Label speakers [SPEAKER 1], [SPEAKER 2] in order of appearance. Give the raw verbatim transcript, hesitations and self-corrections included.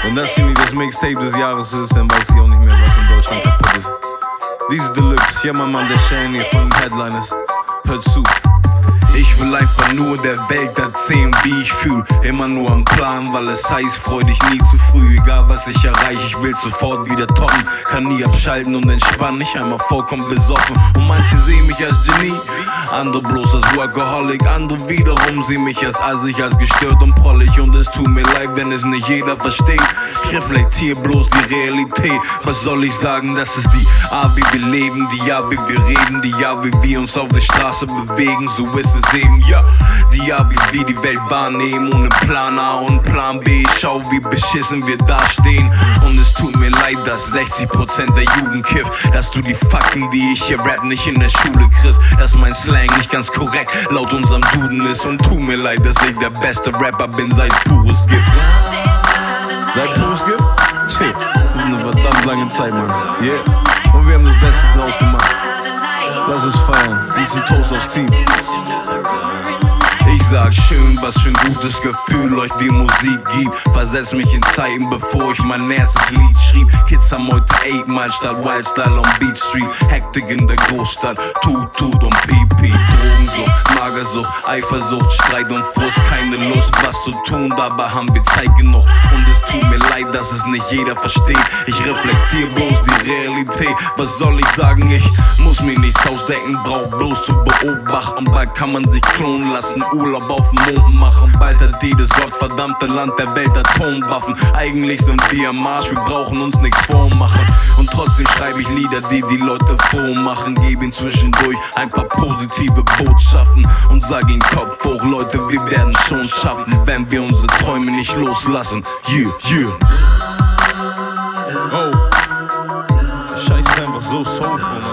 [SPEAKER 1] Wenn das hier nicht das Mixtape des Jahres ist, dann weiß ich auch nicht mehr, was in Deutschland kaputt ist. Diese Deluxe, ja mein Mann, der Shane hier von den Headliners. Hört zu. Ich will einfach nur der Welt erzählen, wie ich fühl. Immer nur am Plan, weil es heißt, freu dich nie zu früh. Egal was ich erreiche, ich will sofort wieder toppen. Kann nie abschalten und entspannen, ich einmal vollkommen besoffen. Und manche sehen mich als Genie, andere bloß als Workaholic. Andere wiederum sehen mich als assig, als gestört und prollig. Und es tut mir leid, wenn es nicht jeder versteht. Ich reflektiere bloß die Realität. Was soll ich sagen, das ist die Art, wie wir leben, die Art, wie wir reden, die Art, wie wir uns auf der Straße bewegen. So ist es eben, ja, die Art, wie wir die Welt wahrnehmen, ohne Plan A und Plan B. Schau, wie beschissen wir dastehen. Und es tut mir leid, dass sechzig Prozent der Jugend kifft. Dass du die Fakten, die ich hier rap, nicht in der Schule kriegst. Dass mein Slang nicht ganz korrekt laut unserem Duden ist. Und tut mir leid, dass ich der beste Rapper bin seit pures Gift. Seit pures Gift? Tja, das ist eine verdammt lange Zeit, Mann. Yeah. Und wir haben das Beste draus gemacht. Lass uns feiern, diesen Toast aufs Team. Ich sag schön, was für ein gutes Gefühl euch die Musik gibt. Versetz mich in Zeiten, bevor ich mein erstes Lied schrieb. Kids haben heute eight Mile statt Wildstyle on Beat Street. Hektik in der Großstadt, Tut, Tut und Pipi. Drogensucht, Magersucht, Eifersucht, Streit und Frust. Keine Lust, was zu tun, dabei haben wir Zeit genug. Und es tut mir leid, dass es nicht jeder versteht. Ich reflektiere bloß die Realität. Was soll ich sagen, ich muss mir nichts ausdenken, brauch bloß zu beobachten. Bald kann man sich klonen lassen, Urlaub auf dem Mond machen. Bald hat jedes gottverdammte Land der Welt Atomwaffen. Eigentlich sind wir am Arsch, wir brauchen uns nichts vormachen. Und trotzdem schreibe ich Lieder, die die Leute vormachen. Gebe ihnen zwischendurch ein paar positive Botschaften und sag ihnen Kopf hoch, Leute, wir werden schon schaffen, wenn wir unsere Träume nicht loslassen. Yeah, yeah. Oh, Scheiße ist einfach so soulful,